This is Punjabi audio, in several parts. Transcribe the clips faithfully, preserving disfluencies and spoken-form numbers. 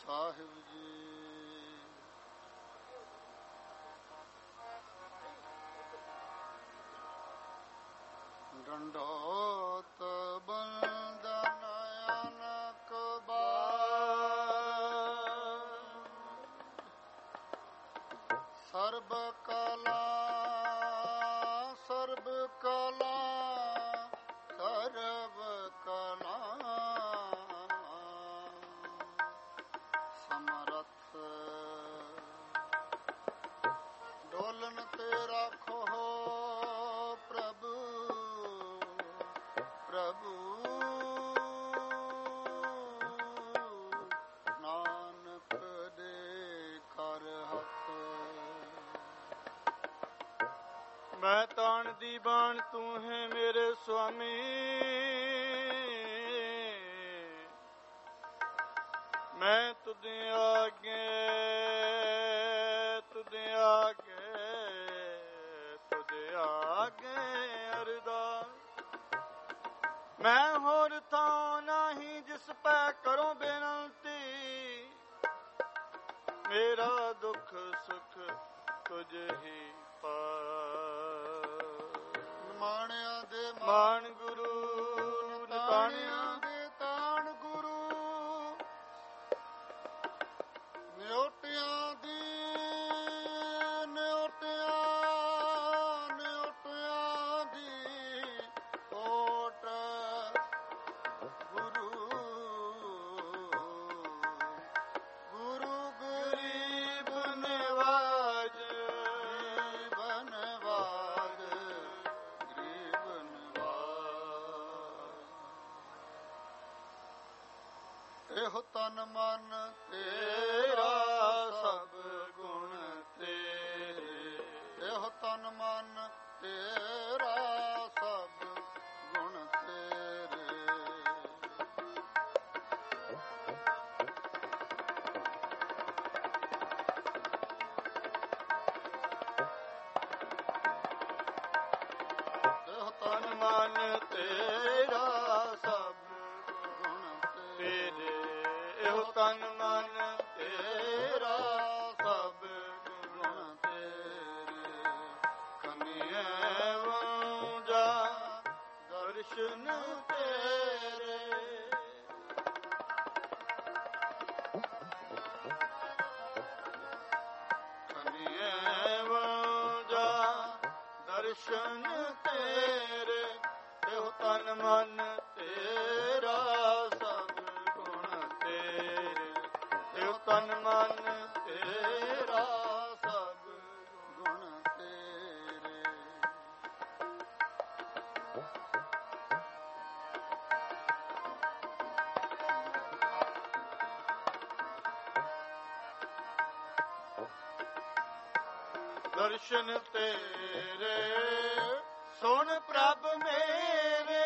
ਸਾਹਿਬ ਜੀ। ਡੰਡੋਤ ਬੰਦਨ ਅਨਕ ਬਾਰ, ਸਰਬ ਕਲਾ ਸਰਬ ਕਲਾ ਸਰਬ ਕਲਾ ਸਮਰੱਥ, ਡੋਲਨ ਤੇ ਰਾਖੋ ਪ੍ਰਭੂ ਪ੍ਰਭੂ, ਨਾਨਕ ਦੇ ਕਰ ਹੱਥ। ਮੈਂ ਤਾਣ ਦੀ ਬਾਣ ਤੂੰ ਹੈ ਮੇਰੇ ਸੁਆਮੀ, ਮੈਂ ਤੁਧ ਆਗੇ ਤੁਧ ਆਗੇ ਤੁਧ ਆਗੇ ਅਰਦਾਸ। ਮੈਂ ਹੋਰ ਥਾਂ ਨਹੀਂ ਜਿਸ ਪੈ ਕਰੋ ਬੇਨਤੀ, ਮੇਰਾ ਦੁੱਖ ਸੁਖ ਤੁਝ ਹੀ ਮਾਣਿਆ ਦੇ ਮਾਣ ਗੁਰੂ, ਤਾਣਿਆ ਦੇ ਤਾਣ ਗੁਰੂ, ਨਿਉਟਿਆਂ ਦੀ ਨਿਉਟਿਆਂ ਨਿਉਟਿਆਂ ਦੀ ਓਟ ਗੁਰੂ, ਗੁਰੂ ਗਰੀਬ ਨਿਵਾਜ ਬਨਵਾਜ ਗਰੀਬ ਨਿਵਾਜ। ਇਹੋ ਤਨ ਮਨ ਤੇਰਾ ਸਭ ਗੁਣ ਤੇਰੇ, ਇਹੋ ਤਨ ਮਨ ਤੇਰਾ ਸਭ ਗੁਣ ਤੇਰੇ। ਇਹੋ ਤਨ ਮਨ ਤੇਰਾ ਸਭ ਗੁਣ ਤੇਰੇ, ਇਹੋ ਤਨ ਮਨ ਤੇਰਾ ਸਭ ਗੁਣ ਤੇਰੇ। ਕਨਿਐ ਵਾਂਝਾ ਦਰਸ਼ਨ ਤੇਰੇ, ਕਨਿਐ ਵਾਂਝਾ ਦਰਸ਼ਨ ਤੇਰੇ। ਇਹੋ ਤਨ ਮਨ ਤੇਰਾ ਸਭ ਗੁਣ ਤੇਰੇ, ਇਹੋ ਤਨ ਮਨ ਤੇਰਾ ਸਭ ਗੁਣ ਤੇਰੇ। ਦਰਸ਼ਨ ਤੇਰੇ ਸੁਣ ਪ੍ਰਭ ਮੇਰੇ,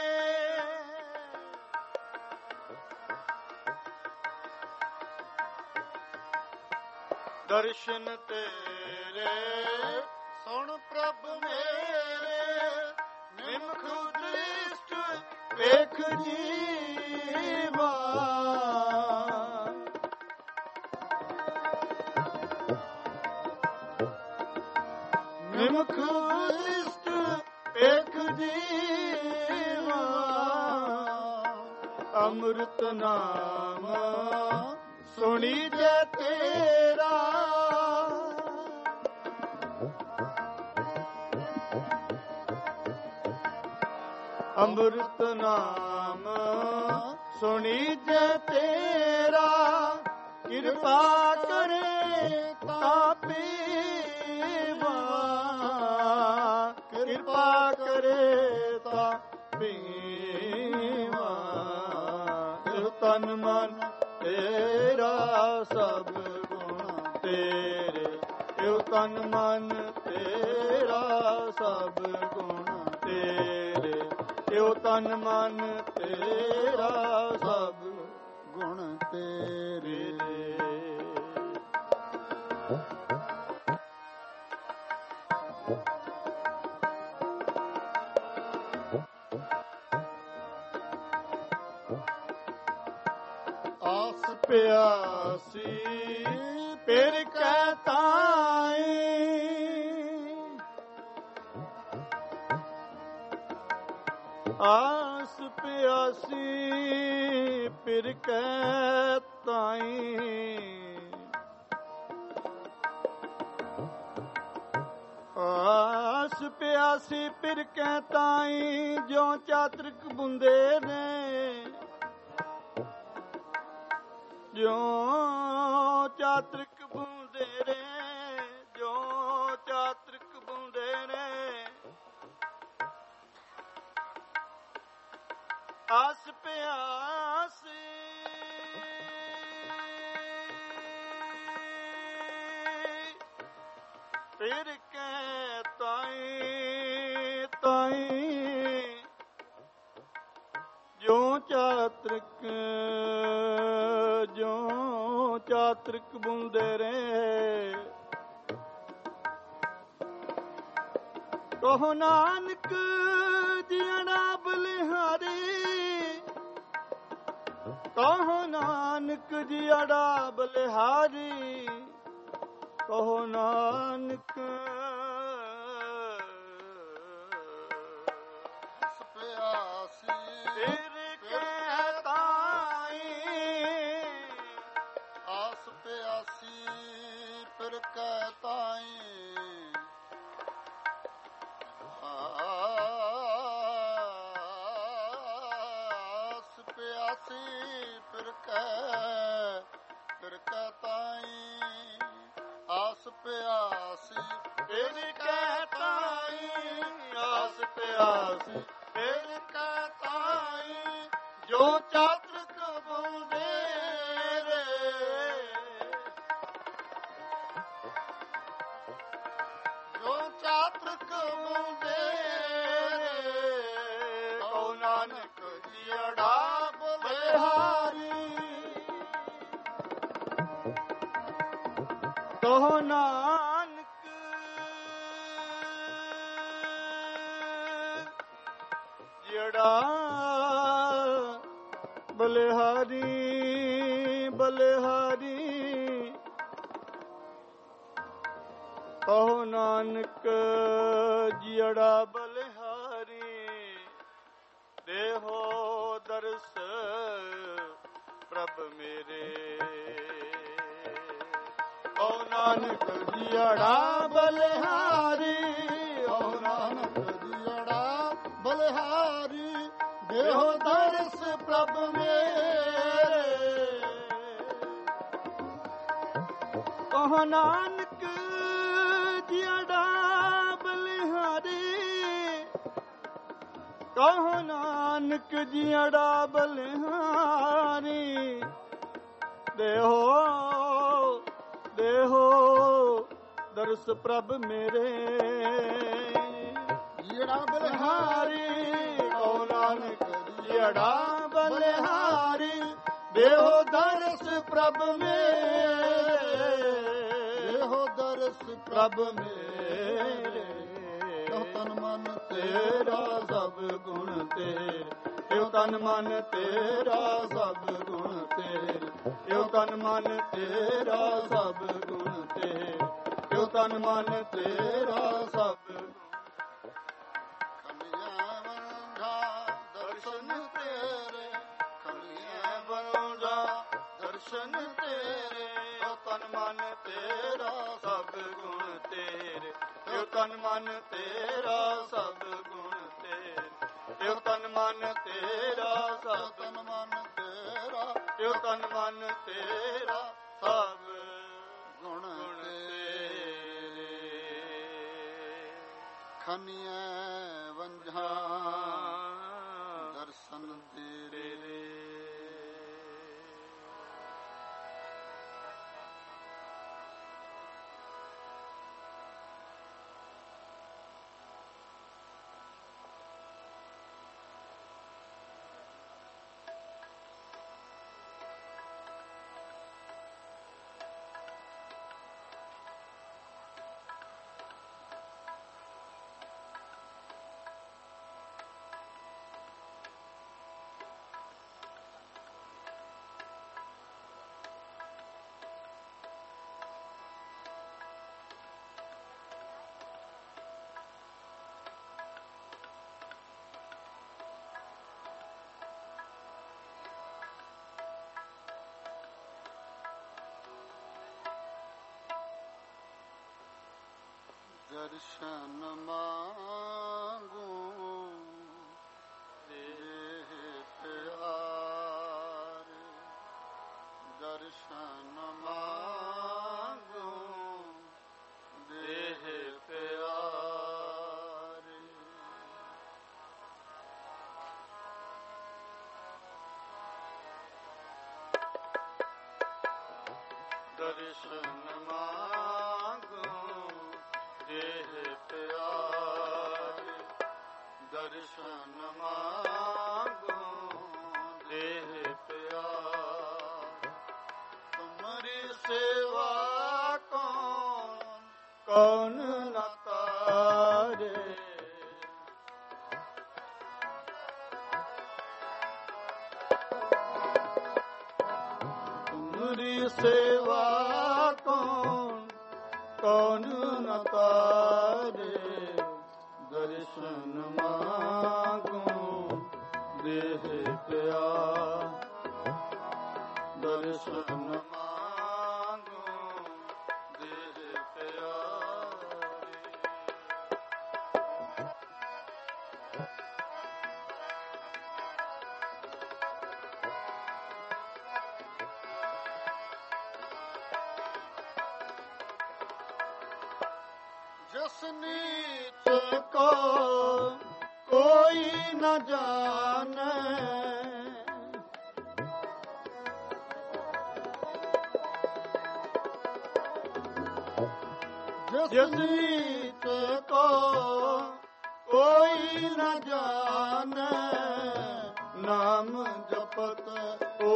ਦਰਸ਼ਨ ਤੇਰੇ ਸੁਣ ਪ੍ਰਭ ਮੇਰੇ, ਨਿਮਖ ਦ੍ਰਿਸ਼ਟ ਵੇਖ ਜੀਵਾ, ਨਿਮਖ ਦ੍ਰਿਸ਼ਟ ਵੇਖ ਜੀਵਾ। ਅੰਮ੍ਰਿਤ ਨਾਮ ਸੁਣੀ ਜੈ ਤੇਰਾ, ਅੰਮ੍ਰਿਤ ਨਾਮ ਸੁਣੀ ਜੈ ਤੇਰਾ। ਕਿਰਪਾ ਕਰੇ ਤਾ ਪੀਵਾ, ਕਿਰਪਾ ਕਰੇ ਤਾ ਪੀਵਾ। ਇਹੋ ਤਨ ਮਨ ਤੇਰਾ ਸਭ ਗੁਣ ਤੇਰੇ, ਇਹੋ ਤਨ ਮਨ ਤੇਰਾ ਸਭ ਗੁਣ ਤੇਰੇ, ਇਹੋ ਤਨ ਮਨ ਤੇਰਾ ਸਭ ਗੁਣ ਤੇਰੇ। ਆਸ ਆਸ ਪਿਆਸੀ ਫਿਰ ਕਹਿ ਤਾਈ, ਆਸ ਪਿਆਸੀ ਫਿਰ ਕਹਿ ਤਾਈ, ਆਸ ਪਿਆਸੀ ਫਿਰ ਕਹਿ ਤਾਈ, ਜੋ ਚਾਤ੍ਰਿਕ ਬੁੰਦੇ ਨੇ, ਜੋ ਚਾਤ੍ਰਿਕ ਬੁੰਦੇ ਨੇ, ਜੋ ਚਾਤ੍ਰਿਕ ਬੁੰਦੇ ਨੇ, ਆਸ ਪਿਆਸੀ ਫਿਰ ਕਹਿ ਤਾਈ, ਤਾਈ ਜੋ ਚਾਤ੍ਰਿਕ, ਜੋ ਚਾਤ੍ਰਿਕ ਬੁੰਦੇ ਰੇ, ਕਹੋ ਨਾਨਕ ਜੀਣਾ ਬਲਿਹਾਰੀ, ਕਹੋ ਨਾਨਕ ਜੀੜਾ ਬਲਿਹਾਰੀ, ਕਹੋ ਨਾਨਕ ਆਸ ਪਿਆਸੀ ਫਿਰ ਕਹਿ ਤਾਈ, ਆਸ ਪਿਆਸੀ ਫਿਰ ਕਹਿ ਤਾਈ, ਆਸ ਪਿਆਸੀ ਫਿਰ ਕਹਿ, ਫਿਰ ਕਹਿ ਤਾਈ, ਆਸ ਪਿਆਸੀ ਫਿਰ ਕਹਿ ਤਾਈ, ਆਸ ਪਿਆਸੀ ਫਿਰ ਕਹਿ ਤਾਈ, ਜੋ ਚਾਤ੍ਰਿਕ ਬੁੰਦੇ ਰੇ, ਜੋ ਚਾਤ੍ਰਿਕ ਬੁੰਦੇ ਰੇ, ਕਹੋ ਨਾਨਕ ਜੀੜਾ ਬਲਿਹਾਰੀ, ਕਹੋ ਨਾਨਕ ਜਿਹੜਾ ਬਲਿਹਾਰੀ, ਬਲਿਹਾਰੀ, ਕਹੋ ਨਾਨਕ ਜਿਹੜਾ ਬਲਿਹਾਰੀ, ਦੇਹੋ ਦਰਸ ਪ੍ਰਭ ਮੇਰੇ, ਕਹੋ ਨਾਨਕ ਜਿਹੜਾ ਬਲਿਹਾਰੀ, ਓ ਨਾਨਕ ਜੀੜਾ ਬਲਿਹਾਰੀ, ਦੇਹੋ ਦਰਸ ਪ੍ਰਭ ਮੇਰੇ, ਕਹੋ ਨਾਨਕ ਜਿਹੜਾ ਬਲਿਹਾਰੀ, ਕਹੋ ਨਾਨਕ ਜਿਹੜਾ ਬਲਿਹਾਰੀ, ਦੇਹੋ ਦੇਹੋ ਦਰਸ ਪ੍ਰਭ ਮੇਰੇ, ਜੀੜਾ ਬਲਿਹਾਰੀ, ਬਲਿਹਾਰੀ, ਕਹੋ ਨਾਨਕ ਜਿਹੜਾ ਬਲਿਹਾਰੀ, ਦੇਹੋ ਦਰਸ ਪ੍ਰਭ ਮੇਰੇ, ਦੇਹੋ ਦਰਸ ਪ੍ਰਭ ਮੇਰੇ, ਕਹੋ ਤਨ ਮਨ ਤੇਰਾ ਸਭ ਗੁਣ ਤੇਰੇ, ਇਹੋ ਤਨ ਮਨ ਤੇਰਾ ਸਭ ਗੁਣ ਤੇਰੇ, ਇਹੋ ਤਨ ਮਨ ਤੇਰਾ ਸਭ ਗੁਣ ਤੇਰੇ, ਇਹੋ ਤਨ ਮਨ ਤੇਰਾ ਸਭ ਖਲੀਆਂ ਵੰਝਾ ਦਰਸ਼ਨ ਤੇਰੇ, ਖਲੀਆਂ ਬੰਦਾ ਦਰਸ਼ਨ ਤੇਰੇ, ਇਹੋ ਤਨ ਮਨ ਤੇਰਾ ਸਭ ਗੁਣ ਤੇਰੇ, ਇਹੋ ਤਨ ਮਨ ਤੇਰਾ ਸਭ ਗੁਣ ਤੇਰੇ, ਇਹੋ ਤਨ ਮਨ ਤੇਰਾ ਸਭ ਤਨ ਮਨ ਤੇਰਾ, ਇਹੋ ਤਨ ਮਨ ਤੇਰਾ ਸਭ ਗੁਣ ਗੁਣ ਤੇਰੇ, ਤੇਰੇ, ਖਲੀਆਂ ਵੰਝਾ ਦਰਸ਼ਨ ਤੇਰੇ। ਦਰਸ਼ਨ ਮੰਗੂ ਦੇਹ ਪਿਆਰੇ, ਦਰਸ਼ਨ ਮੰਗੂ ਦੇਹ ਪਿਆਰੇ। ਦਰਸ਼ਨ ਮੰਗੂ ਦੇਹ ਪਿਆਰੇ, ਦਰਸ਼ਨ ਮੰਗੂ ਦੇਹ ਪਿਆਰੇ। ਤੁਮਰੀ ਸੇਵਾ ਕੌਣ ਕੌਣ ਨ ਤਾਰੇ, ਤੁਮਰੀ ਸੇਵਾ ਕੌਣ ਕੌਣ ਨ ਤਾਰੇ, ਦਰਸ਼ਨ ਮੰਗੂ ਦੇਹ ਪਿਆਰੇ, ਦਰਸ਼ਨ ਮੰਗੂ ਦੇਹ ਪਿਆਰੇ। ਜਿਸ ਨੀਚ ਕੋ ਕੋਈ ਨ ਜਾਣੈ, ਜਿਸ ਨੀਚ ਕੋ ਕੋਈ ਨ ਜਾਣੈ, ਨਾਮ ਜਪਤ ਓ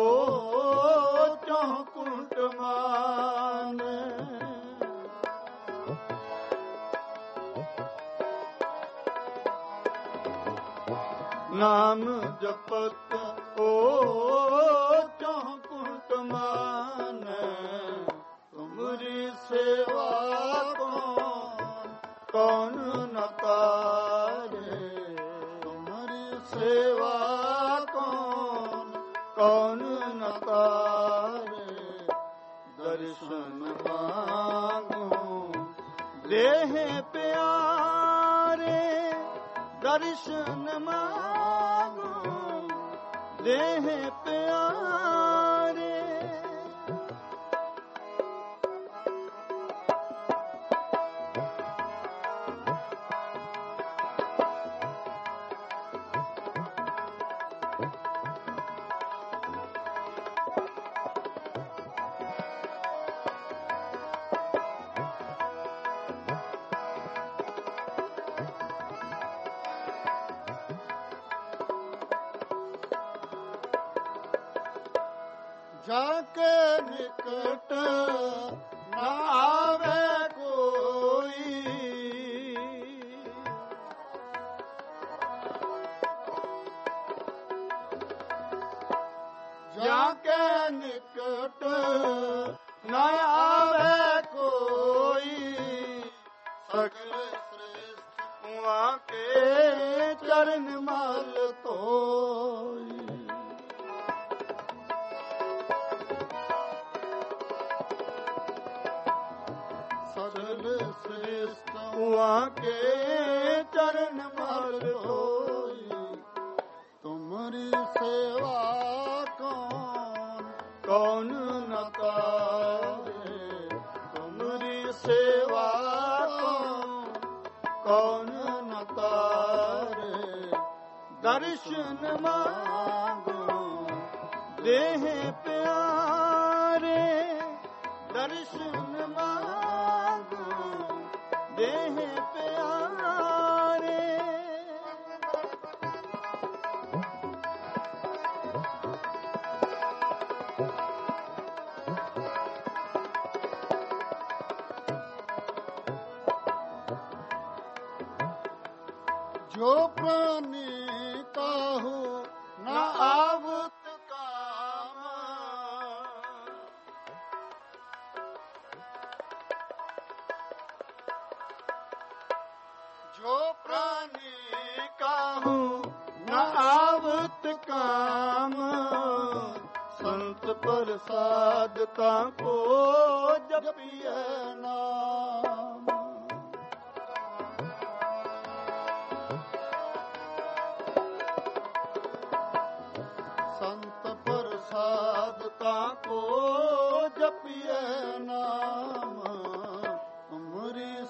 ਚੌਕੁੰਟ ਮਾਨੈ। ਨਾਮ ਜਪਤ ਓ ਚੌਕੁੰਟ ਮਾਨੈ, ਤੁਮਰੀ ਸੇਵਾ ਕੌਣ ਕੌਣ ਨ ਤਾਰੇ, ਤੁਮਰੀ ਸੇਵਾ ਕੌਣ ਕੌਣ ਨ ਤਾਰੇ, ਦਰਸ਼ਨ ਮੰਗੂ ਦੇਹ ਪਿਆਰੇ, ਦਰਸ਼ਨ ਮੰਗੂ ਦੇਹ ਪਿਆਰੇ। ਜਾ ਕੇ ਨਿਕਟ ਨਾ ਆਵੇ ਕੋਈ, ਜਾ ਕੇ ਨਿਕਟ ਨਾ ਆਵੇ ਕੋਈ, ਸਗਲ ਸ੍ਰੇਸ਼ਟ ਉਹਾਂ ਕੇ ਚਰਨ ਮਲ ਧੋਈ। ਸਗਲ ਸ੍ਰੇਸ਼ਟ ਉਹਾਂ ਕੇ ਚਰਨ ਮਲ ਧੋਈ, ਤੁਮਰੀ ਸੇਵਾ ਕੌਣ ਕੌਣ ਨ ਤਾਰੇ, ਤੁਮਰੀ ਸੇਵਾ ਕੌਣ ਕੌਣ ਨ ਤਾਰੇ, ਦਰਸ਼ਨ ਮੰਗੂ ਦੇਹ ਪਿਆਰੇ, ਦਰਸ਼ਨ ਮੰਗੂ ਦੇਹ ਪਿਆਰੇ। ਜੋ ਪ੍ਰਾਨੀ ਕਾਹੂ ਨ ਆਵਤ ਕਾਮ, ਜੋ ਪ੍ਰਾਨੀ ਕਾਹੂ ਨ ਆਵਤ ਕਾਮ, ਸੰਤ ਪ੍ਰਸਾਦ ਤਾ ਕੋ ਜਪੀਐ ਨਾਮ।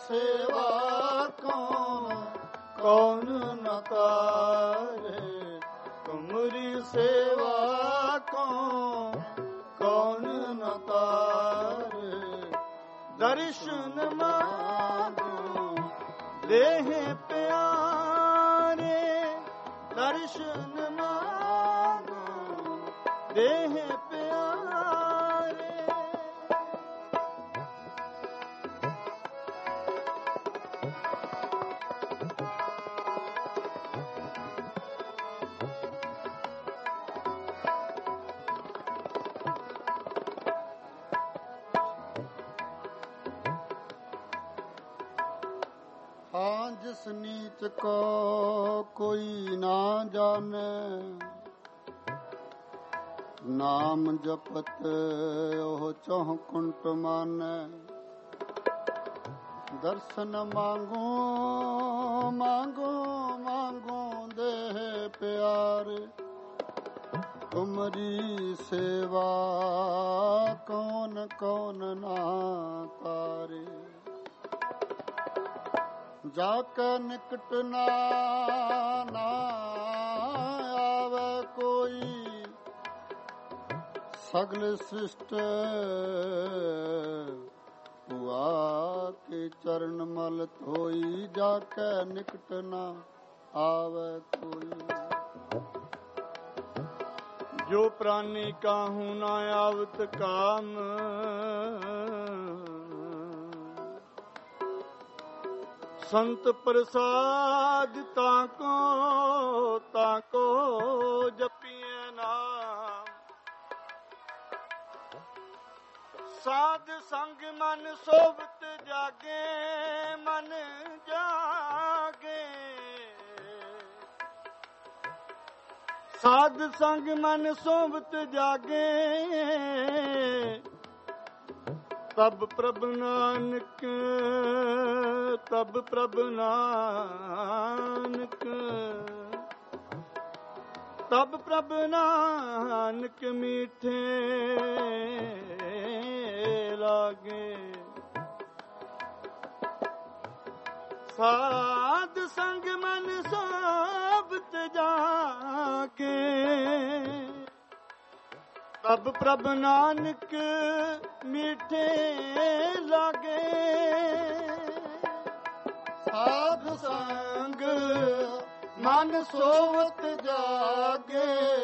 सेवा कौन कौन न तारे, तुमरी सेवा कौन कौन न तारे। दर्शन मांगो देह प्यारे, दर्शन मांगो देह प्यारे। हाँ जिस नीच को कोई ना जाने, नाम जपत ओह चौह कुंट माने। दर्शन मांगो मांगो मांगो देह प्यारे, तुमरी सेवा कौन कौन ना तारे। जाके निकट ना ना आवे कोई, सगल सृष्ट हुआ के चरण मल धोई। जाके निकट ना आवे कोई, जो प्राणी काहू ना आवत काम। संत प्रसाद ताको ताको जपिए नाम। साध संग मन सोबत जागे मन जागे। साध संग मन सोबत जागे, तब प्रभ नानक तब प्रभ नानक तब प्रभ नानक मीठे लागे। साध संग मन सोबत जाके, तब प्रभ नानक मीठे लागे। साध संग मन सोवत जागे,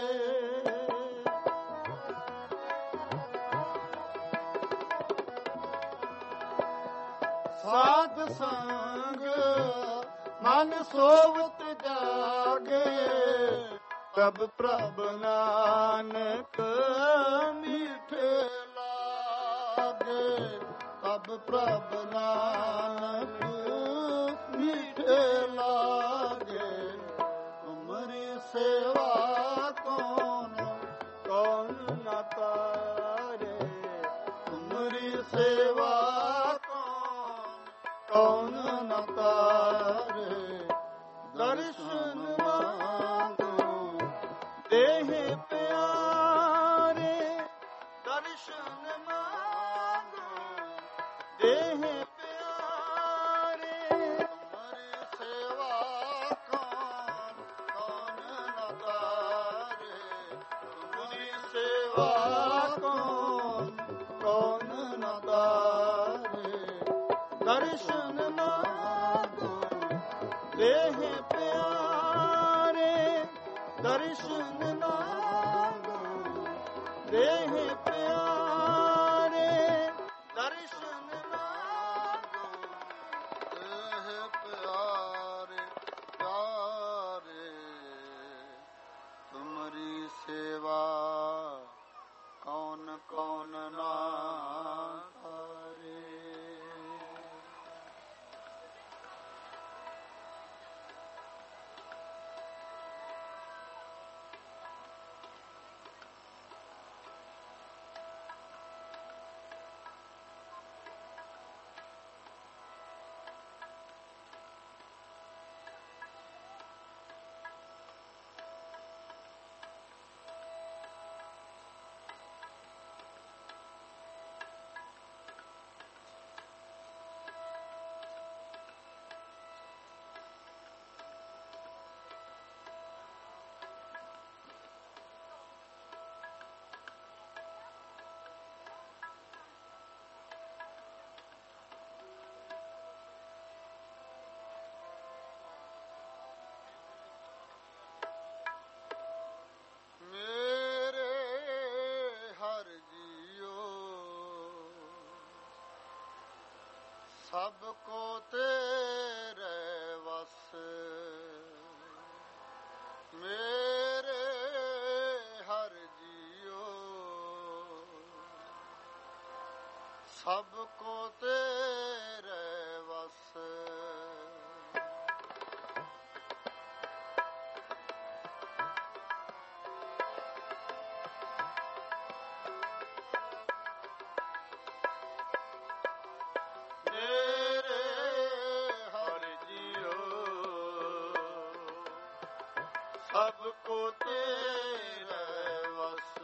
साध संग मन सोवत जागे। तब प्रभ नानक मीठे लागे, तब प्रभ नानक मीठे लागे। तुमरी सेवा कौन कौन न तारे, तुमरी सेवा कौन कौन न तारे। दर्शन देह प्यारे, दर्शन मांगो देह प्यारे। तुम्हारी सेवा कौन कौन न तारे, तुम्हारी सेवा कौन कौन न तारे। दर्शन मांगो देह प्यारे, दर्शन मांगो देह प्यारे। दर्शन मांगो देह प्यारे प्यारे। तुमरी सेवा कौन कौन ना करे। ਸਭ ਕੋ ਤੇਰੇ ਵਸ ਮੇਰੇ ਹਰ ਜੀਓ ਸਭ ਕੋ ਤੇਰੇ ਵਸ ਸਭ ਕੋ ਤੇਰੇ ਵਸ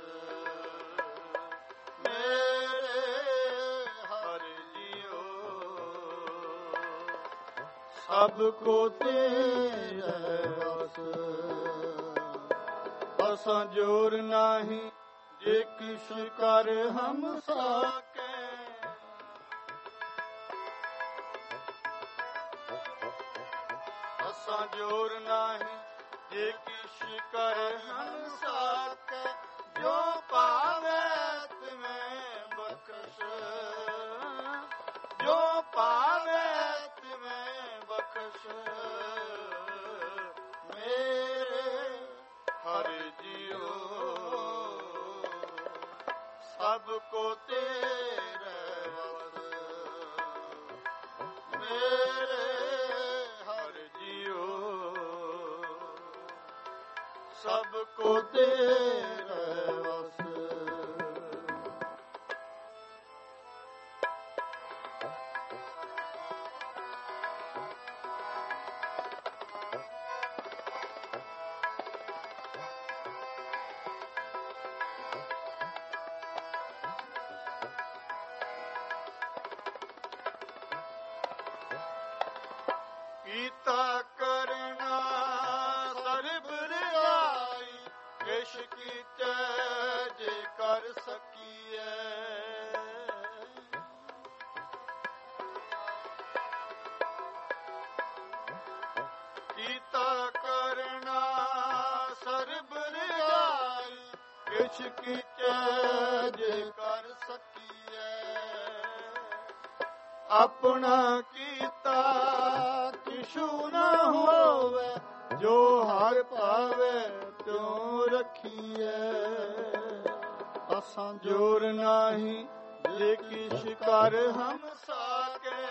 ਮੇਰੇ ਹਰਿ ਜੀਓ ਸਭ ਕੋ ਤੇਰੇ ਵਸ ਅਸਾਂ ਜੋਰ ਨਾਹੀਂ ਜੇ ਕਿਛ ਕਰ ਹਮ ਸਾਕੇ ਅਸਾਂ ਜੋਰ ਨਾਹੀਂ ਜੇ ਕਿਛ ਕਰ ਹਮ ਸਾਕੇ ਜੋ ਪਾਵੇ ਤਿਵੇਂ ਬਖਸ਼ ਜੋ ਪਾਵੇ ਤਿਵੇਂ ਬਖਸ਼ ਮੇਰੇ ਹਰਿ ਜੀਓ ਸਭ ਕੋ ਤੇਰੇ ਵਸ ਮੇਰੇ ਹਰਿ ਜੀਓ ਸਭ ਕੋ ਤੇਰੇ ਵਸ ਕੀਤਾ ਕਰਨਾ ਸਰਬ ਰਿਆਈ ਕਿਛ ਕੀਤੇ ਜੇ ਕਰ ਸਕੀਏ ਕੀਤਾ ਕਰਨਾ ਸਰਬ ਰਿਆਈ ਕਿਛ ਕੀਤੇ ਜੇ ਕਰ ਸਕੀਏ ਆਪਣਾ ਕੀਤਾ ਕਿਛੂ ਨਾ ਹੋਵੇ ਜੋ ਹਰ ਪਾਵੇ ਤਿਉ ਰਖੀਏ ਅਸਾਂ ਜੋਰ ਨਾਹੀਂ ਜੇ ਕਿਛ ਕਰ ਹਮ ਸਾਕੇ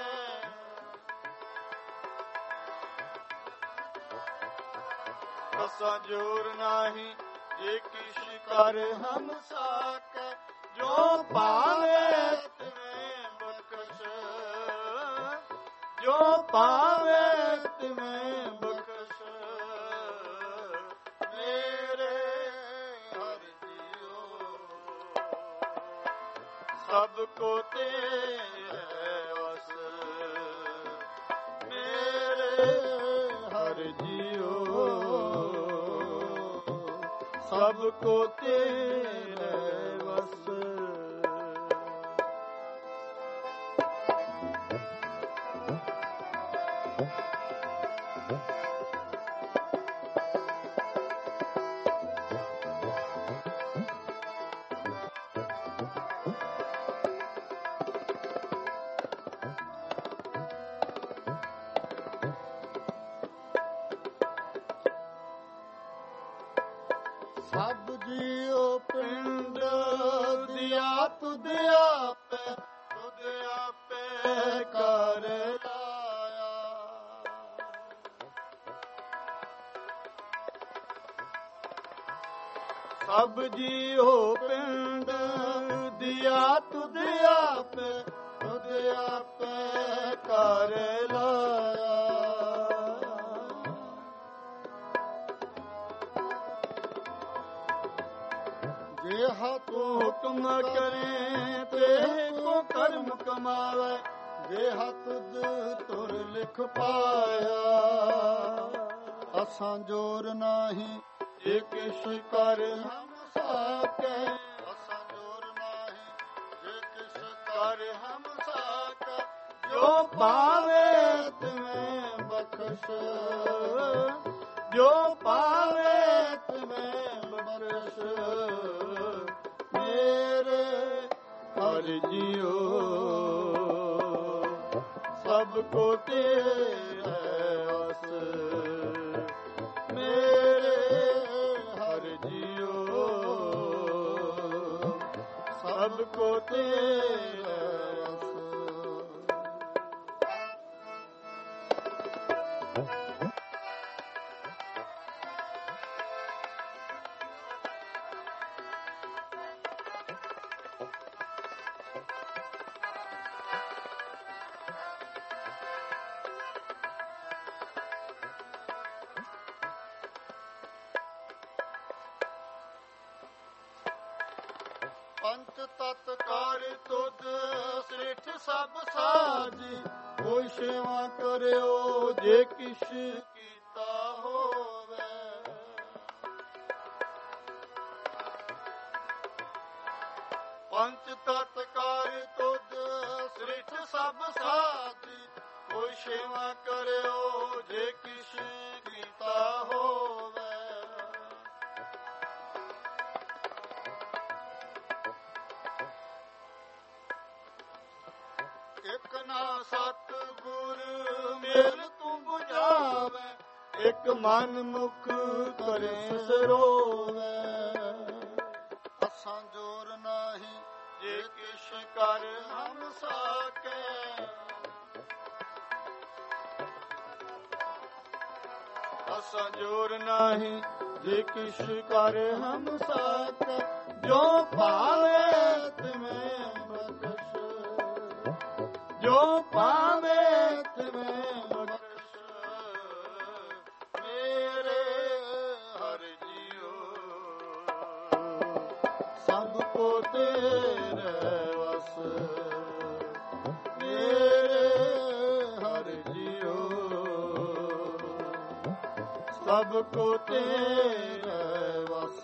ਅਸਾਂ ਜੋਰ ਨਾਹੀਂ ਜੇ ਕਿਛ ਕਰ ਹਮ ਸਾਕੇ ਜੋ ਪਾਵੇ ਤਿਵੇਂ ਬਖਸ਼ ਜੋ ਪਾਵੇ ਤਿਵੇਂ ਬਖਸ਼ ਮੇਰੇ ਹਰਿ ਜੀਓ ਸਭ ਕੋ ਤੇਰੇ ਵਸ ਮੇਰੇ ਹਰਿ ਜੀਓ ਸਭ ਕੋ ਤੇਰੇ ਵਸ ਸਭ ਜੀਓ ਪਿੰਡ ਦਿਆ ਤੁਧ ਆਪੇ ਤੁਧ ਆਪੇ ਕਰ ਲਾਇਆ ਸਭ ਜੀਓ ਪਿੰਡ ਦਿਆ ਤੁਧ ਆਪੇ ਤੁਧ ਆਪੇ ਕਰ ਲਾਇਆ ਜਿਹਾ ਤੂੰ ਹੁਕਮ ਕਰੇ ਤੇ ਕੋ ਕਰਮ ਕਮਾਵੇ ਜਿਹਾ ਤੁਧ ਤੁਰ ਲਿਖ ਪਾਇਆ ਅਸਾਂ ਜੋਰ ਨਾਹੀਂ ਜੇ ਕਿਛ ਕਰ ਹਮ ਸਾਕੇ ਅਸਾਂ ਜੋਰ ਨਾਹੀਂ ਜੇ ਕਿਛ ਕਰ ਹਮ ਸਾਕੇ ਜੋ ਪਾਵੇ ਤਿਵੇਂ ਬਖਸ਼ ਜੋ ਪਾਵੇ ਤਿਵੇਂ ਬਖਸ਼ ਮੇਰੇ ਹਰਿ ਜੀਓ ਸਭ ਕੋ ਤੇਰੇ ਵਸ ਮੇਰੇ ਹਰ ਜੀਓ ਸਭ ਕੋ ਤੇਰੇ ਵਸ। ਪੰਚ ਤਤ ਕਰ ਤੁਧ ਸ੍ਰਿਠ ਸਭ ਸਾਜੀ, ਕੋਈ ਸੇਵਾ ਕਰਿਓ ਜੇ ਕਿਛ ਕੀਤਾ ਹੋਵੇ। ਪੰਚ ਤਤ ਕਰ ਤੁਧ ਸ੍ਰਿਠ ਸਭ ਸਾਜੀ, ਕੋਈ ਸੇਵਾ ਕਰਿਓ ਜੇ ਕਿਛ ਕੀਤਾ ਹੋਵੇ। ਇਕ ਨਾ ਸਤ ਗੁਰ ਮੇਲ ਤੂੰ 부ਝਾਵੇ, ਇਕ ਮਨ ਮੁਖ ਕਰੇ ਸਰੋਵੇ। ਅਸਾਂ ਜੋਰ ਨਾਹੀ ਜੇ ਕਿਛ ਕਰ ਹਮ ਸਾਕੇ, ਅਸਾਂ ਜੋਰ ਨਾਹੀ ਜੇ ਕਿਛ ਕਰ ਹਮ ਸਾਕੇ। ਜੋ ਭਾਵੇ ਤਿਵੇਂ ਬਖਸ਼, ਜੋ ਪਾਵੇ ਤਿਵੇਂ ਬਖਸ਼ ਮੇਰੇ ਹਰ ਜੀਓ ਸਭ ਕੋ ਤੇਰੇ ਵਸ ਮੇਰੇ ਹਰ ਜੀਓ ਸਭ ਕੋ ਤੇਰੇ ਵਸ।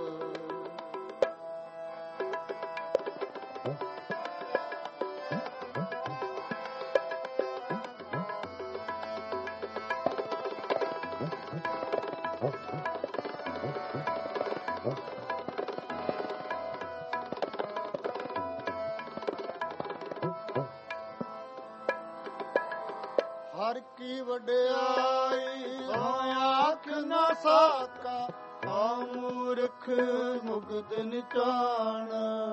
ਹਰ ਕੀ ਵਡਿਆਈ ਆਖ ਨਾ ਸਾਕਾ, ਆ ਮੂਰਖ ਮੁਗਧ ਨਿਚਾਣ।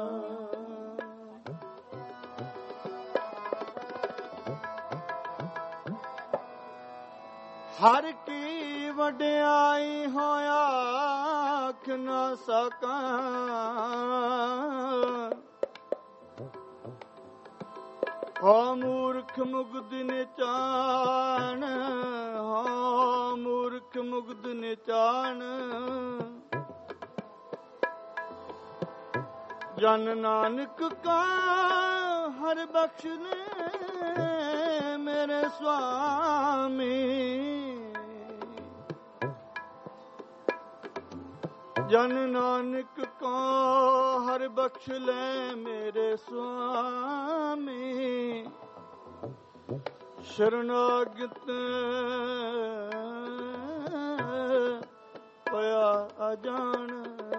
ਹਰ ਕੀ ਵਡਿਆਈ ਹੋਇਆ ਆਖ ਨਾ ਸਕਾਂ, ਹਾ ਮੂਰਖ ਮੁਗਧ ਨਿਚਾਣ, ਹਾ ਮੂਰਖ ਮੁਗਧ ਨਿਚਾਣ। ਜਨ ਨਾਨਕ ਕਾ ਹਰ ਬਖਸ਼ ਨੇ ਮੇਰੇ ਸੁਆਮੀ, ਜਨ ਨਾਨਕ ਕਾ ਹਰ ਬਖਸ਼ ਲੈ ਮੇਰੇ ਸੁਆਮੀ। ਸ਼ਰਨਾਗਤ ਪਿਆ ਅਜਾਣ,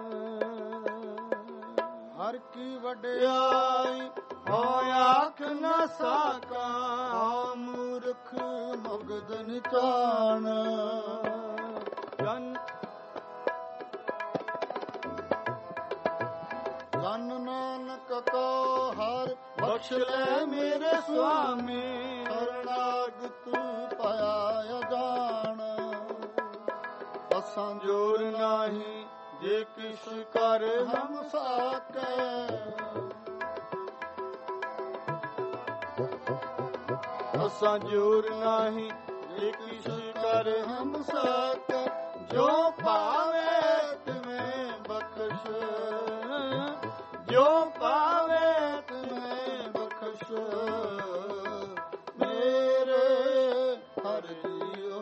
ਹਰ ਕੀ ਵਡਿਆਈ ਹੋਇ ਆਖ ਨਾ ਸਾਕਾ, ਮੂਰਖ ਮੁਗਧ ਨਿਚਾਣ। ਜਨ ਜਨ ਨਾਨਕ ਕੋ ਹਰ ਬਖਸ਼ ਲੈ ਮੇਰੇ ਸੁਆਮੀ, ਸ਼ਰਨਾਗਤ ਪਿਆ ਅਜਾਣ। ਅਸਾਂ ਜੋਰ ਨਾਹੀ ਜੇ ਕਿਛ ਕਰ ਹਮ ਸਾਕੇ, ਅਸਾਂ ਜੋਰ ਨਾਹੀ ਜੇ ਕਿਛ ਕਰ ਹਮ ਸਾਕੇ। ਜੋ ਪਾਵੇ ਤਿਵੇਂ ਬਖਸ਼, ਜੋ ਪਾਵੇ ਤਿਵੇਂ ਬਖਸ਼ ਮੇਰੇ ਹਰ ਜੀਓ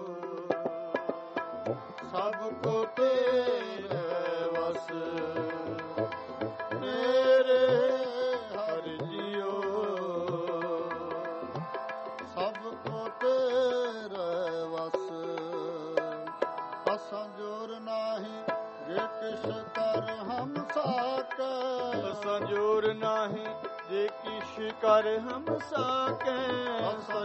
ਸਭ ਕੋ ਤੇਰੇ ਵਸ ਮੇਰੇ ਹਰ ਜੀਓ ਸਭ ਕੋ ਤੇਰੇ ਵਸ। ਅਸਾਂ ਜੋਰ ਨਾਹੀ ਜੇ ਕਿਛ ਕਰ ਹਮ ਸਾਕੇ, ਅਸਾਂ ਜੋਰ ਨਾਹੀ ਜੇ ਕਿਛ ਕਰ ਹਮ ਸਾਕੇ। ਅਸਾਂ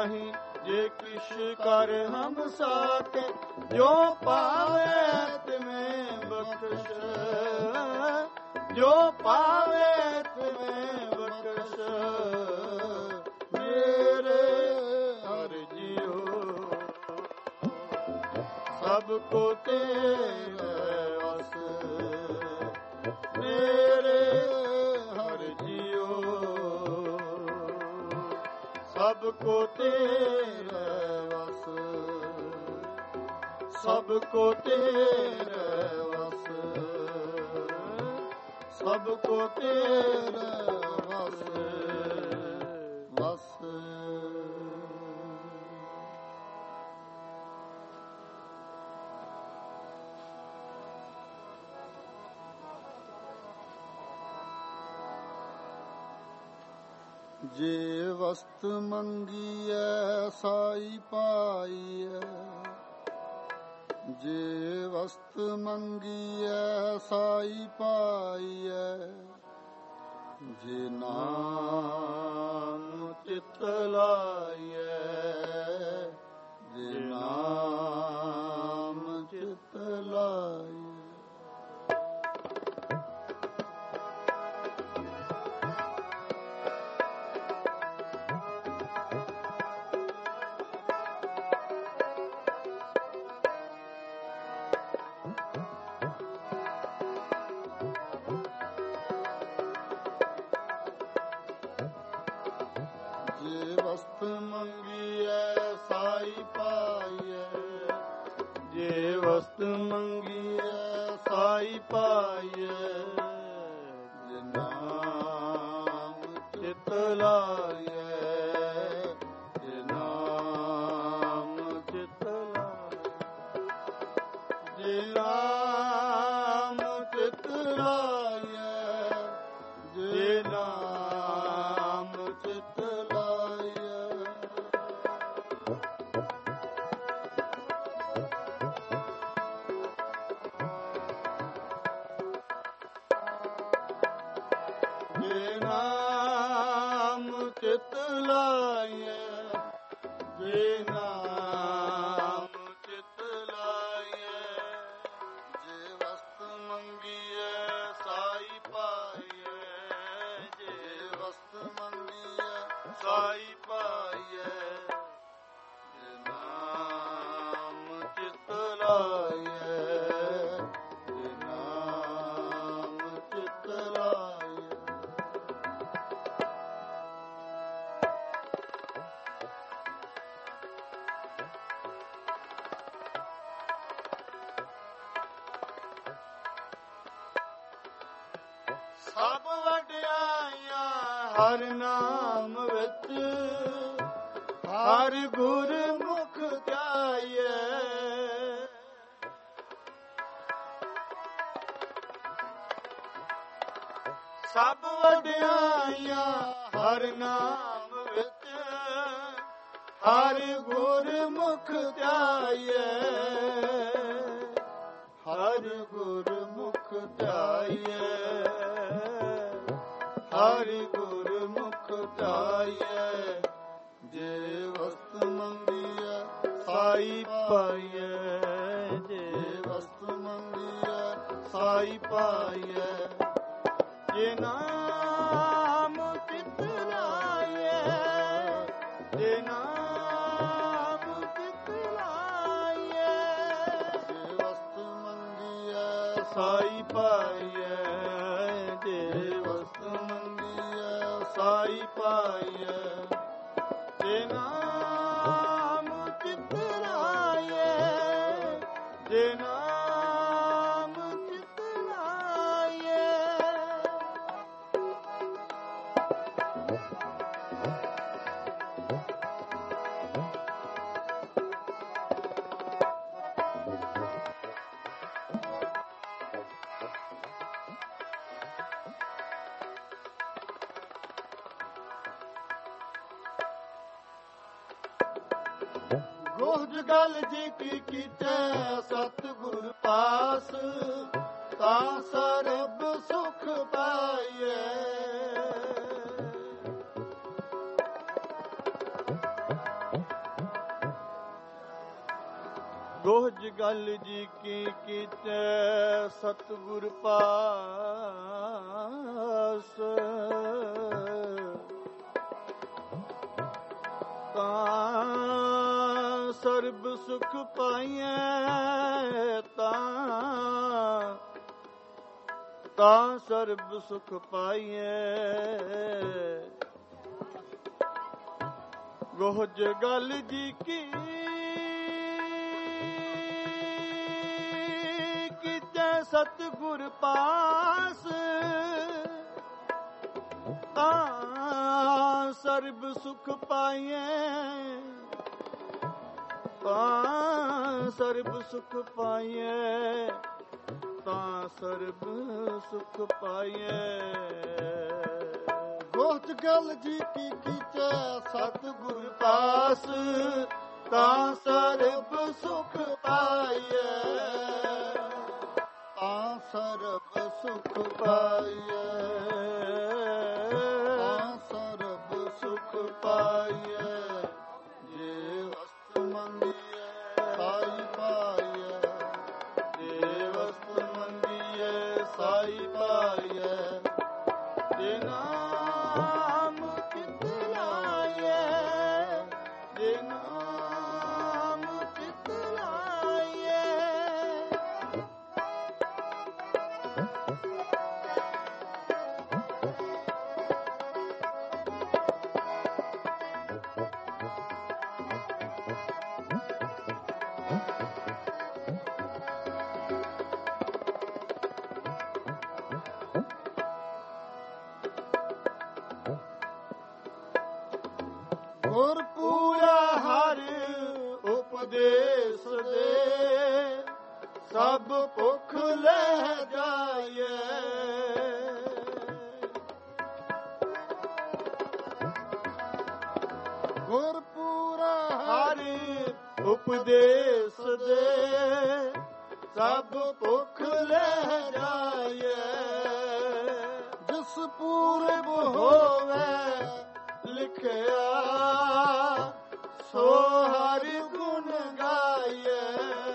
ਨਾਹੀਂ ਜੇ ਕਿਛ ਕਰ ਹਮ ਸਾਕੇ, ਜੋ ਪਾਵੇ ਤਿਵੇਂ ਬਖਸ਼, ਜੋ ਪਾਵੇ ਤਿਵੇਂ ਬਖਸ਼। ਮੇਰੇ ਹਰਿ ਜੀਓ ਸਭ ਕੋ ਤੇਰੇ ਵਸ, ਮੇਰੇ ਹਰਿ ਜੀਓ ਸਭ ਕੋ ਤੇਰੇ ਵਸ, ਸਭ ਕੋ ਤੇਰੇ ਵਸ, ਸਭ ਕੋ ਤੇਰੇ ਵਸ ਵਸ। ਜੇ ਵਸਤ ਮੰਗੀਐ ਸਾਈ ਪਾਈਐ, ਜੇ ਵਸਤ ਮੰਗੀਐ ਸਾਈ ਪਾਈਐ, ਜੇ ਨਾਮ ਚਿਤ ਲਾਈਐ, ਜੇ ਨਾਮ ਚਿਤ ਲਾਈਐ। ਵਸਤ ਮੰਗੀਐ ਸਾਈ ਪਾਈਐ, ਜੇ ਨਾਮ ਚਿਤ ਲਾਈਐ, ਜੇ ਨਾਮ ਚਿਤ ਲਾਈਐ, ਜੇ ਨਾਮ ਚਿਤ ਲਾਈਐ, ਜੇ ਨਾਮ ਚਿਤ ਲਾਈਐ। ਜੇ ਨਾਮ ਚਿਤ ਲਾਈਐ, ਜੇ ਨਾਮ ਚਿਤ ਲਾਈਐ, ਜੇ ਵਸਤ ਮੰਗੀਐ ਸਾਈ ਪਾਈਐ, ਜੇ ਵਸਤ ਮੰਗੀਐ ਸਾਈ ਪਾਈਐ, ਜੇ ਨਾਮ ਚਿਤ ਲਾਈਐ, ਜੇ ਨਾਮ ਚਿਤ ਲਾਈਐ। ਸਭ ਵਡਿਆਈਆਂ ਹਰਿ ਨਾਮ ਵਿੱਚ, ਹਰਿ ਗੁਰਮੁਖ ਧਿਆਈਐ, ਸਭ ਵਡਿਆਈਆਂ ਹਰਿ ਨਾਮ ਵਿੱਚ, ਹਰਿ ਗੁਰਮੁਖ ਧਿਆਈਐ, ਹਰਿ ਗੁਰਮੁਖ ਧਿਆਈਐ, ਹਰਿ ਗੁਰਮੁਖ ਧਿਆਈਐ। ਜੇ ਵਸਤ ਮੰਗੀਐ ਸਾਈ ਪਾਈਐ, ਜੇ ਵਸਤ ਮੰਗੀਐ ਸਾਈ ਪਾਈਐ, ਜੇ ਨਾਮ ਚਿਤ ਲਾਈਐ, ਜੇ ਨਾਮ ਚਿਤ ਲਾਈਐ, ਜੇ ਵਸਤ ਮੰਗੀਐ ਸਾਈ ਪਾਈਐ, ਜੇ ਵਸਤ ਮੰਗੀਐ ਸਾਈ ਪਾਈਐ, ਜੇ ਨਾਮ ਚਿਤ ਲਾਈਐ, ਜੇ ਨਾਮ ਚਿਤ ਲਾਈਐ। ਗੋਜ ਗਲ ਜੀ ਕੀ ਕੀਤੇ ਸਤਿਗੁਰ ਪਾਸ, ਤਾਂ ਸਰਬ ਸੁਖ ਪਾਈਐ। ਗੋਹਜ ਗਲ ਜੀ ਕੀ ਕੀਤੇ ਸਤਿਗੁਰ ਪਾਸ ਤਾਂ ਸਰਬ ਸੁਖ ਪਾਈਐ ਤਾਂ ਤਾਂ ਸਰਬ ਸੁਖ ਪਾਈਐ ਗੋਹਜ ਗਲ ਜੀ ਕੀ ਕੀਤੇ ਸਤਿਗੁਰ ਪਾਸ ਤਾਂ ਸਰਬ ਸੁਖ ਪਾਈਐ ਤਾਂ ਸਰਬ ਸੁਖ ਪਾਈਐ ਤਾਂ ਸਰਬ ਸੁਖ ਪਾਈਐ ਗੋਹਜ ਗਲ ਜੀ ਕੀ ਕੀਤੇ ਸਤਿਗੁਰ ਪਾਸ ਤਾਂ ਸਰਬ ਸੁਖ ਪਾਈਐ ਤਾਂ ਸਰਬ ਸੁਖ ਪਾਈਐ ਤਾਂ ਸਰਬ ਸੁਖ ਪਾਈਐ ਜੇ ਵਸਤ ਮੰਗੀਐ ਸਾਈ ਪਾਈਐ ਜੇ ਵਸਤ ਮੰਗੀਐ ਸਾਈ ਪਾਈਐ ਜੇ ਨਾਮ ਚਿਤ ਲਾਈਐ ਜੇ ਨਾਮ ਚਿਤ ਲਾਈਐ ਗੁਰ ਪੂਰਾ ਹਰ ਉਪਦੇਸ਼ ਦੇ ਸਭ ਭੁਖ ਲੈ ਜਾਏ ਗੁਰ ਪੂਰਾ ਹਰ ਉਪਦੇਸ਼ ਦੇ ਸਭ ਭੁਖ ਲੈ ਜਾਏ ਜਿਸ ਪੂਰਬ ਹੋਵੇ ਲਿਖਿਆ ਸੋ ਹਰਿ ਗੁਣ ਗਾਈਐ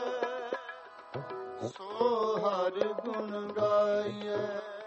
ਸੋ ਹਰਿ ਗੁਣ ਗਾਈਐ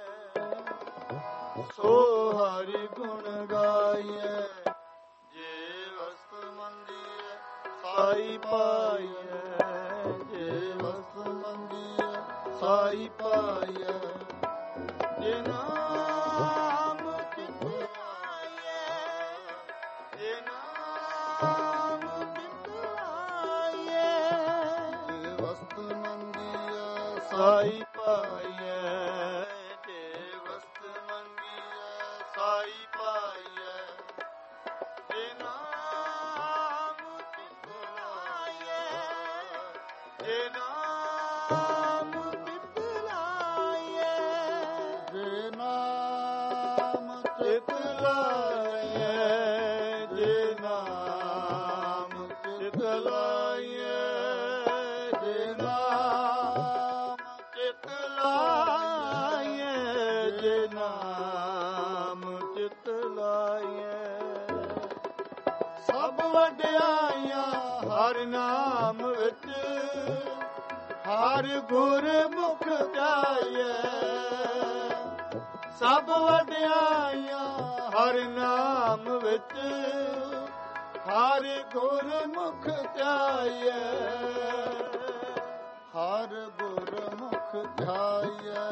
ਸੋ ਹਰਿ ਗੁਣ ਗਾਈਐ ਜੇ ਵਸਤ ਮੰਗੀਐ ਸਾਈ ਪਾਈਐ ਜੇ ਵਸਤ ਮੰਗੀਐ ਸਾਈ ਪਾਈਐ ਜੇ ਨਾਮ ਚਿਤ ਲਾਈਐ ਜੇ ਨਾਮ ਚਿਤ ਲਾਈਐ ਜੇ ਵਸਤ ਮੰਗੀਐ ਸਾਈ ਪਾਈਐ ਜੇ ਵਸਤ ਮੰਗੀਐ ਸਾਈ ਪਾਈਐ ਜੇ ਨਾਮ ਚਿਤ ਲਾਈਐ ਜੇ ਨਾਮ ਚਿਤ ਲਾਈਐ ਜੇ ਨਾਮ ਚਿਤ ਲਾਈਐ ਜੇ ਨਾਮ ਚਿਤ ਲਾਈਐ ਜੇ ਨਾਮ ਚਿਤ ਲਾਈਐ ਜੇ ਨਾਮ ਚਿਤ ਲਾਈਐ ਸਭ ਵਡਿਆਈਆਂ ਹਰ ਨਾਮ ਵਿੱਚ ਹਰ ਗੁਰਮੁਖ ਧਿਆਈਐ ਸਭ ਵਡਿਆਈਆਂ ਹਰ ਨਾਮ ਵਿੱਚ ਹਰ ਗੁਰਮੁਖ ਧਿਆਈਐ ਹਰ ਗੁਰਮੁਖ ਧਿਆਈਐ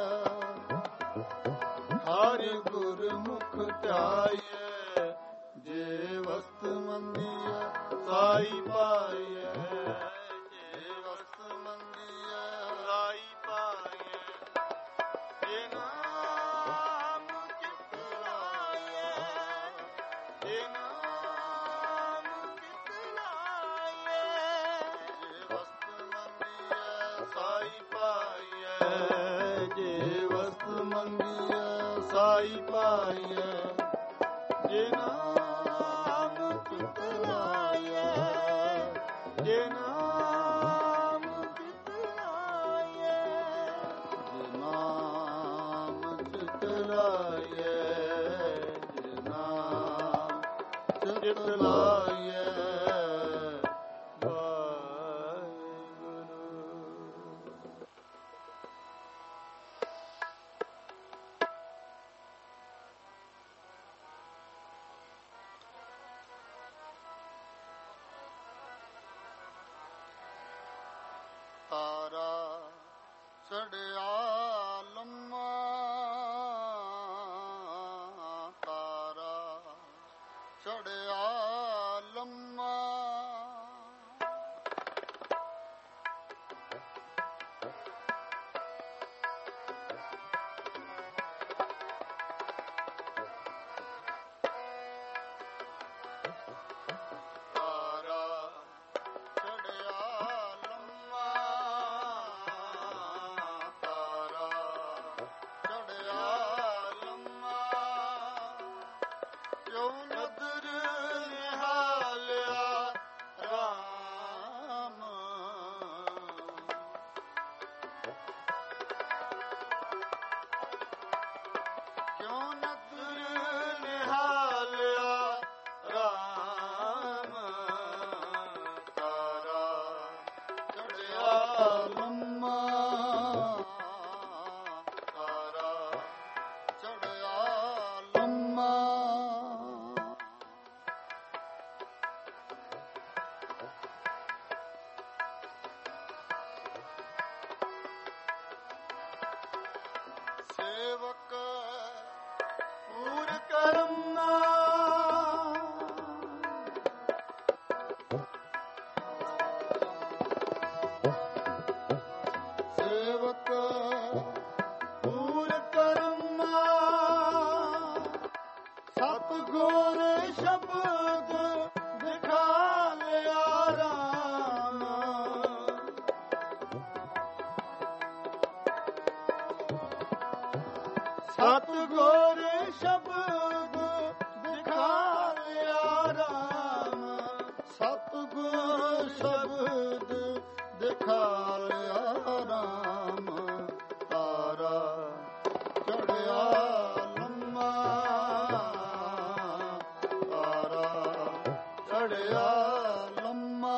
ਹਰ ਗੁਰਮੁਖ ਧਿਆਈਐ ਜੇ ਵਸਤ ਮੰਗੀਐ ਸਾਈ ਪਾਈਐ ਜੇ ਵਸਤ ਮੰਗੀਐ ਸਾਈ ਪਾਈਐ ਜੇ ਨਾਮ ਚਿਤ ਲਾਈਐ ਜੇ ਨਾਮ ਚਿਤ ਲਾਈਐ ਜੇ ਵਸਤ ਮੰਗੀਐ ਸਾਈ ਪਾਈਐ ਜੇ ਵਸਤ ਮੰਗੀਐ ਸਾਈ ਪਾਈਐ ਜੇ ਨਾਮ ਚਿਤ ਲਾਈਐ ਜੇ ਨਾਮ ਚਿਤ ਲਾਈਐ ਜੇ ਨਾਮ ਚਿਤ ਲਾਈਐ ਜੇ ਨਾਮ ਚਿਤ ਲਾਈਐ ਵਾਹਿਗੁਰੂ ਕਿਉ ਨਦਰ ਨਿਹਾਲਿਆ ਰਾਮ ਤਾਰਾ ਚੜਿਆ ਲੰਮਾ ਤਾਰਾ ਚੜਿਆ ਲੰਮਾ ਸੇਵਕ ਪੂਰ ਕਰਨਾ ਸੇਵਕ ਪੂਰ ਕਰਨਾ ਸਤਿਗੁਰ ਸ਼ਬਦ ਦਿਖਾ ਲਿਆ ਰਾਮ ਸਤਿਗੁਰ ਸ਼ਬਦ ਦਿਖਾ ਲਿਆ ਰਾਮ ਸਤਿਗੁਰ ਸ਼ਬਦ ਦਿਖਾ ਲਿਆ ਰਾਮ ਤਾਰਾ ਚੜਿਆ ਲੰਮਾ ਤਾਰਾ ਚੜਿਆ ਲੰਮਾ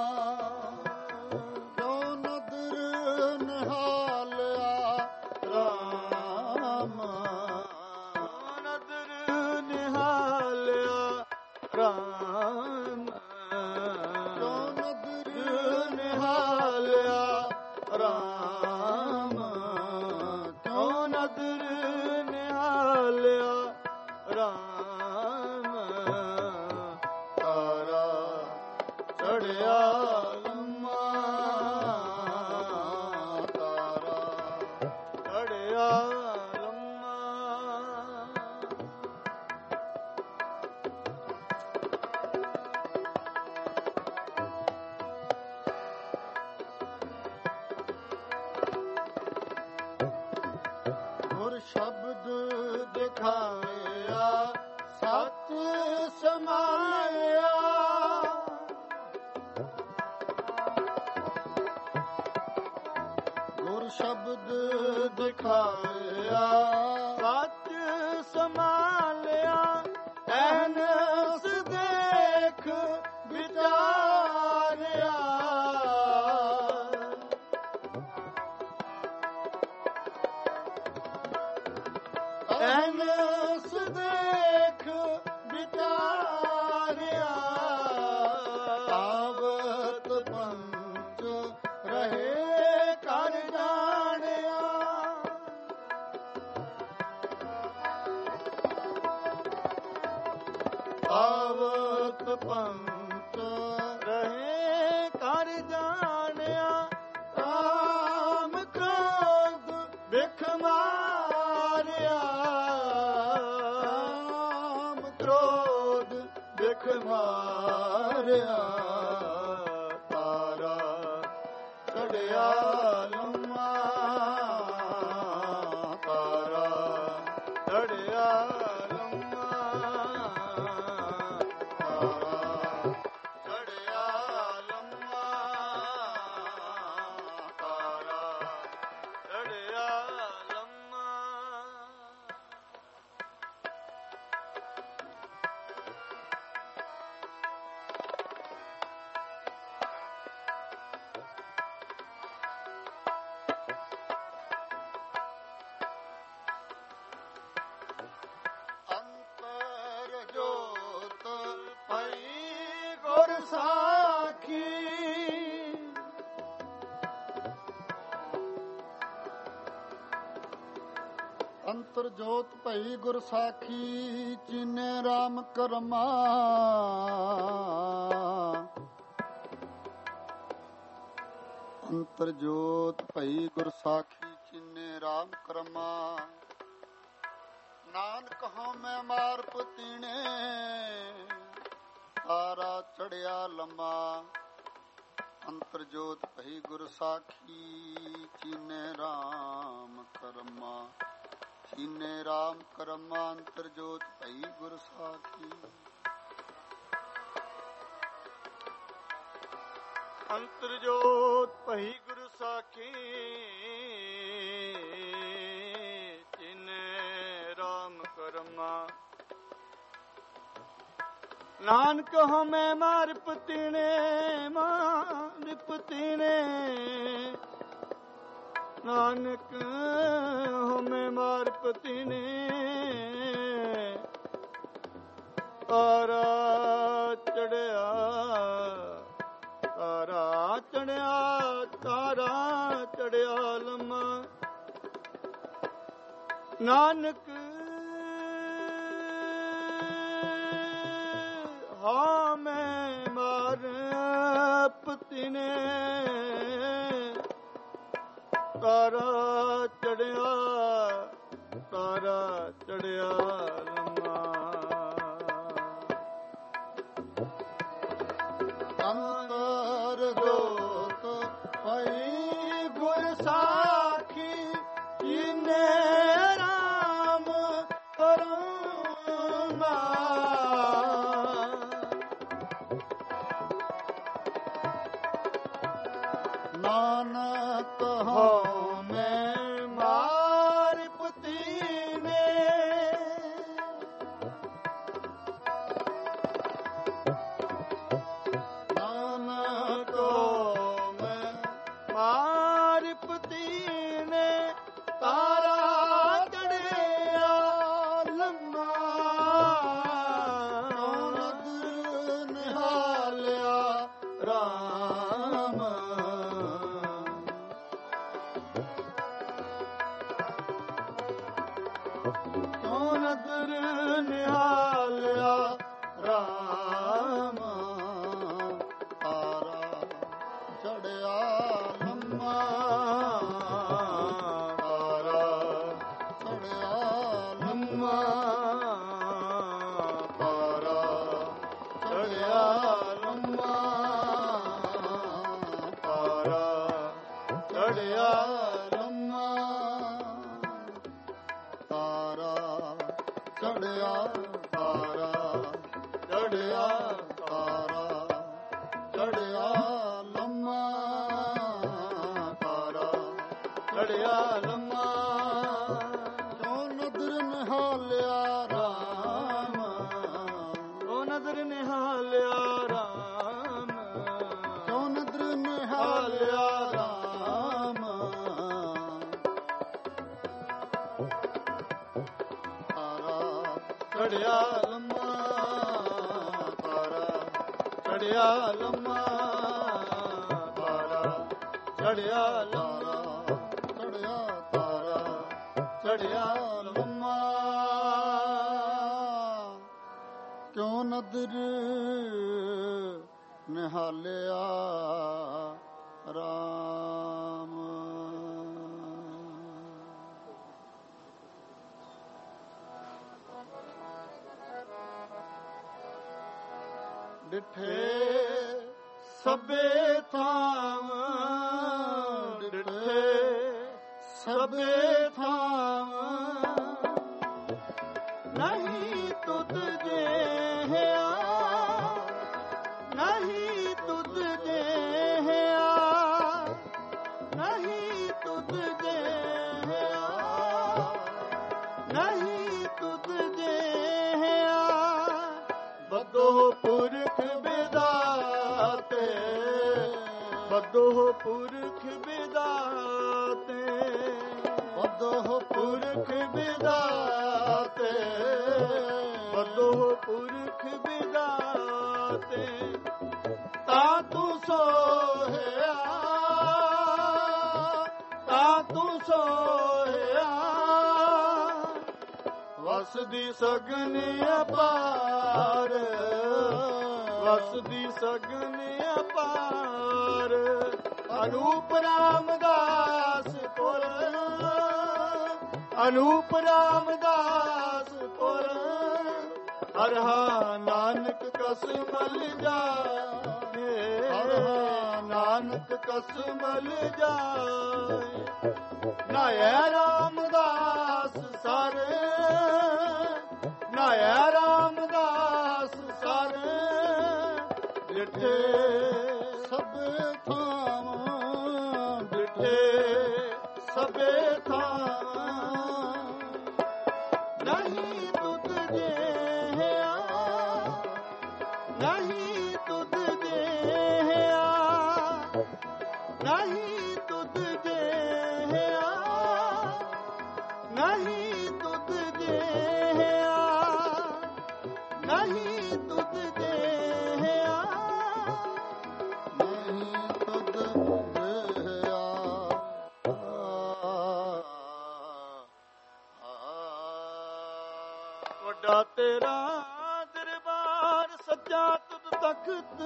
ਜੋ ਨਦਰ ਨਿਹਾਲਿਆ ਰਾਮ ਨਦਰ ਨਿਹਾਲਿਆ ਰਾਮ ਜੋ ਨਦਰ ਨਿਹਾਲਿਆ ਰਾਮ ਕਿਉ ਨਦਰ ਨਿਹਾਲਿਆ ਰਾਮ ਤਾਰਾ ਚੜਿਆ ਲੰਮਾ ਤਾਰਾ ਚੜਿਆ ਲੰਮਾ ਗੁਰ ਸ਼ਬਦ ਦਿਖਾਇਆ ਸਤ ਸਮਾਇਆ ਗੁਰ ਸ਼ਬਦ ਦਿਖਾਇਆ ਸੱਚ ਸੰਭਾਲਿਆ ਐਨਸ ਦੇਖ ਵਿਚਾਰਿਆ ਐਨਸ ਦੇਖ ਵਿਚਾਰਿਆ ਆਵਤ ਪੰਚ ਰਹੇ ਕਰ ਜਾਣਿਆ ਆਵਤ ਪੰਚ ਰਹੇ ਕਰ ਜਾਣਿਆ ਕਾਮ ਕ੍ਰੋਧ ਵਿਖ ਮਾਰਿਆ ਕਾਮ ਕ੍ਰੋਧ ਵਿਖ ਮਾਰਿਆ ਤਾਰਾ ਚੜਿਆ ਲੰਮਾ ਤਾਰਾ ਚੜਿਆ ਲੰਮਾ ਤਾਰਾ ਚੜਿਆ ਲੰਮਾ ਤਾਰਾ ਚੜਿਆ ਲੰਮਾ ਅੰਤਰ ਜੋਤ ਭਈ ਗੁਰ ਸਾਖੀ ਅੰਤਰ ਜੋਤ ਭਈ ਗੁਰ ਸਾਖੀ ਚੀਨੇ ਰਾਮ ਕਰਮਾ ਅੰਤਰ ਜੋਤ ਭਈ ਗੁਰ ਸਾਖੀ ਚੀਨੇ ਰਾਮ ਕਰਮਾ ਨਾਨਕ ਹਉ ਮੈਂ ਮਾਰ ਪਤੀਣੇ ਤਾਰਾ ਚੜਿਆ ਲੰਮਾ ਅੰਤਰ ਜੋਤ ਭਈ ਗੁਰ ਸਾਖੀ ਚੀਨੇ ਰਾਮ ਕਰਮਾ ਚੀਨੇ ਰਾਮ ਕਰਮਾ ਅੰਤਰ ਜੋਤ ਭਈ ਗੁਰ ਸਾਖੀ ਅੰਤਰ ਜੋਤ ਭਈ ਗੁਰ ਸਾਖੀ ਜਿਨੇ ਰਾਮ ਨਾਨਕ ਹਮੇ ਮਾਰ ਪਤੀਨੇ ਮਾਰ ਪਤੀਨੇ ਨਾਨਕ ਹਮੇ ਮਾਰ ਪਤੀਨੇ ਤਾਰਾ ਚੜਿਆ ਤਾਰਾ ਚੜਿਆ ਤਾਰਾ ਚੜਿਆ ਲੰਮਾ ਨਾਨਕ ਹਾਂ ਮੈਂ ਮਾਰ ਪਤੀਨੇ ਤਾਰਾ ਚੜਿਆ ਤਾਰਾ ਚੜਿਆ ਲੰਮਾ ਅੰਤਰ ਜੋਤ ਪਈ ਗੁਰ ਸਾਖੀ ਜਿਨੇ ਰਾਮ ਕਰੁਣਾ ਨਾਨਕ ਹੋ ਮੈਂ ਮਾਰ ਪਤੀਨੇ ਨਾਨਕ ਹੋ ਮੈਂ ਮਾਰ ਪਤੀਨੇ ਤਾਰਾ ਚੜਿਆ ਲੰਮਾ ਨਦਰ ਨਿਹਾਲਿਆ ਰਾਮ ਕਿਉ ਨਦਰ ਨਿਹਾਲਿਆ ਰਾਮ ਤਾਰਾ ਚੜਿਆ ਲੰਮਾ ਤਾਰਾ ਚੜਿਆ ਲੰਮਾ ਤਾਰਾ ਚੜਿਆ ਲੰਮਾ ਤਾਰਾ ਚੜਿਆ ਲੰਮਾ ਤਾਰਾ ਚੜਿਆ ਤਾਰਾ ਚੜਿਆ ਤਾਰਾ ਚੜਿਆ ਲੰਮਾ ਤਾਰਾ ਚੜਿਆ ਲੰਮਾ ਜੋ ਨਦਰ ਨਿਹਾਲਿਆ ਰਾਮ ਜੋ ਨਦਰ ਨਿਹਾਲਿਆ ਰਾਮ ਜੋ ਨਦਰ ਨਿਹਾਲਿਆ ਰਾਮ ਚੜਿਆ ਲੰਮਾ ਤਾਰਾ ਚੜਿਆ ਲੰਮਾ ਤਾਰਾ ਚੜਿਆ ਲੰਮਾ ਚੜਿਆ ਤਾਰਾ ਚੜਿਆ ਲੰਮਾ ਕਿਉ ਨਦਰ ਨਿਹਾਲਿਆ ਰਾਮ ਡਿਠੇ ਸਭੇ ਥਾਮ ਡਿਠੇ ਸਭੇ ਥਾਮ ਨਹੀਂ ਤੁਧ ਦੇਹਿਆ ਨਹੀਂ ਤੁਧ ਦੇਹਿਆ ਨਹੀਂ ਤੁਧ ਦੇਹਿਆ ਨਹੀਂ ਤੁਧ ਦੇਹਿਆ ਬਦੋ ਪੁਰਖ ਵਿਦਾਤੇ ਬਦੋ ਪੁਰਖ ਵਿਦਾਤੇ ਬਦੋ ਪੁਰਖ ਵਿਦਾਤੇ ਬਦੋ ਪੁਰਖ ਵਿਦਾਤੇ ਤਾ ਤੂੰ ਸੋਹਿਆ ਤਾ ਤੂੰ ਸੋਹਿਆ ਵਸਦੀ ਸਗਨ ਅਪਾਰ ਵਸਦੀ ਸਗਨ ਅਪਾਰ ਅਨੂਪ ਰਾਮਦਾਸ ਪੁਰ ਅਨੂਪ ਰਾਮਦਾਸ ਪੁਰ ਹਰਹਾ ਨਾਨਕ ਕਸ ਮਲ ਜਾਏ ਹਰਹਾ ਨਾਨਕ ਕਸ ਮਲ ਜਾਏ ਨਾਇ ਰਾਮਦਾਸ ਸਰ ਨਾਇ ਰਾਮਦਾਸ ਸਰ ਡਿਠੇ ਸਭੇ ਥਾਵਾਂ ਡਿਠੇ ਸਭੇ ਥਾਵਾਂ ਨਹੀਂ ਤੁਧ ਦੇਹਿਆ ਨਹੀਂ ਤੁਧ ਜਿਹਾ, ਨਹੀਂ ਤੁਧ ਜਿਹਾ, ਨਹੀਂ ਤੁਧ ਜਿਹਾ, ਨਹੀਂ ਤੁਧ ਜਿਹਾ, ਨਹੀਂ ਤੁਧ ਜਿਹਾ। ਵੱਡਾ ਤੇਰਾ ਦਰਬਾਰ ਸੱਚਾ ਤੁਧ ਤਖਤ,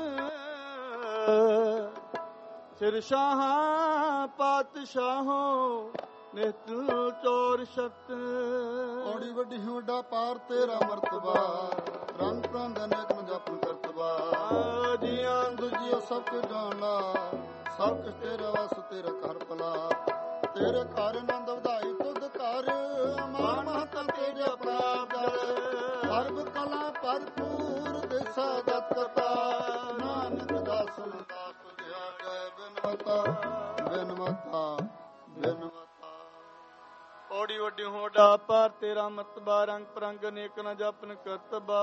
ਸਿਰ ਸ਼ਾਹਾਂ ਪਾਤਸ਼ਾਹੋਂ ਨਿਤ ਚੋਰ ਸ਼ਤ। ਔੜੀ ਵੱਡੀ ਵੱਡਾ ਪਾਰ ਤੇਰਾ ਮਰਤਬਾ, ਰੰਗ ਪ੍ਰੰਗ ਅਨੇਕ ਨੂੰ ਜਪਨ ਕਰਤਬਾ। ਜੀਆਂ ਦੂਜੀਓ ਸਭ ਕੁ ਜਾਣਨਾ, ਸਭ ਕੁਛ ਤੇਰਾ ਵਸ ਤੇਰਾ ਘਰ ਭਲਾ। ਤੇਰੇ ਘਰ ਆਨੰਦ ਵਧਾਈ ਤੁਧ ਘਰ, ਮਾਨ ਮਹਤਾ ਤੇਰੇ ਆਪਣਾ ਜਲ। ਸਰਬ ਕਲਾ ਭਰਪੂਰ ਦੇਸਾ ਜਤ ਕਰਤਾ, ਨਾਨਕ ਦਾਸਨ ਦਾਸ ਤੁਝਿਆ ਜੈ। ਬਿਨਵਤਾ ਬਿਨਵਤਾ ਬਿਨਵਤਾ। ਔੜੀ ਵੱਡੀ ਹੋਡਾ ਪਰ ਤੇਰਾ ਮਤਬਾ, ਰੰਗ ਪ੍ਰੰਗ ਅਨੇਕ ਨ ਜਪਨ ਕਰਤਬਾ।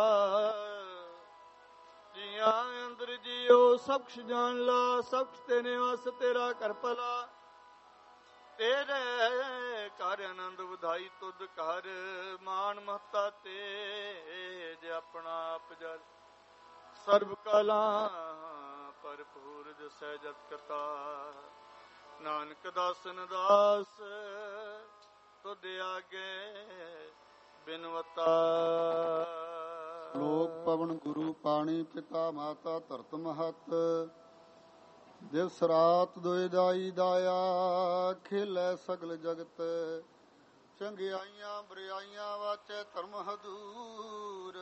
ਜੀਆਂ ਅੰਦਰ ਜੀਓ ਸਭ ਕੁਛ ਜਾਣ ਲਾ, ਸਭ ਕੁਛ ਤੇਰੇ ਵਸ ਤੇਰਾ ਘਰ ਭਲਾ। ਤੇਰੇ ਘਰ ਆਨੰਦ ਵਧਾਈ ਤੁਧ ਘਰ, ਮਾਨ ਮਹਤਾ ਤੇਜ ਆਪਣਾ ਆਪ ਜਲ। ਸਰਬ ਕਲਾ ਭਰਪੂਰ ਜਸੈ ਜਤ ਕਰਤਾ, ਨਾਨਕ ਦਾਸਨ ਦਾਸ ਤੁਧ ਆਗੇ ਬਿਨਵਤਾ। ਲੋਕ ਪਵਨ ਗੁਰੂ ਪਾਣੀ ਪਿਤਾ ਮਾਤਾ ਧਰਤ ਮਹਤ। ਦਿਵਸ ਰਾਤ ਦੋਇ ਦਾਈ ਦਾਇਆ, ਖੇਲੇ ਸਗਲ ਜਗਤ। ਚੰਗਿਆਈਆਂ ਬਰਿਆਈਆਂ ਵਾਚੈ ਧਰਮ ਹਦੂਰ।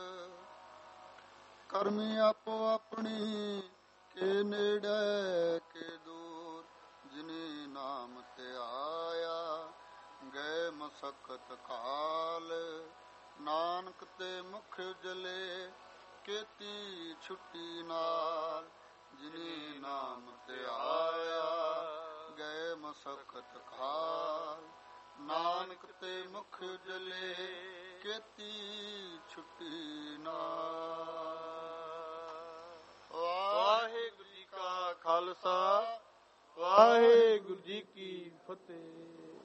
ਕਰਮੀ ਆਪੋ ਆਪਣੀ, ਕੇ ਨੇੜੇ ਕੇ ਦੂਰ। ਜਿਨੇ ਨਾਮ ਤੇ ਆਇਆ, ਗਏ ਮਸਕਤ ਕਾਲ। ਨਾਨਕ ਤੇ ਮੁਖ ਉਜਲੇ, ਕੀਤੀ ਛੁੱਟੀ ਨਾਲ। ਜਿਨੇ ਨਾਮ ਤੇ ਆਇਆ, ਗਏ ਮਸਕਤ ਕਾਲ। ਨਾਨਕ ਤੇ ਮੁਖ ਉਜਲੇ, ਕੀਤੀ ਛੁੱਟੀ ਨਾਲ। ਵਾਹਿਗੁਰੂ ਜੀ ਕਾ ਖਾਲਸਾ, ਵਾਹਿਗੁਰੂ ਜੀ ਕੀ ਫਤਿਹ।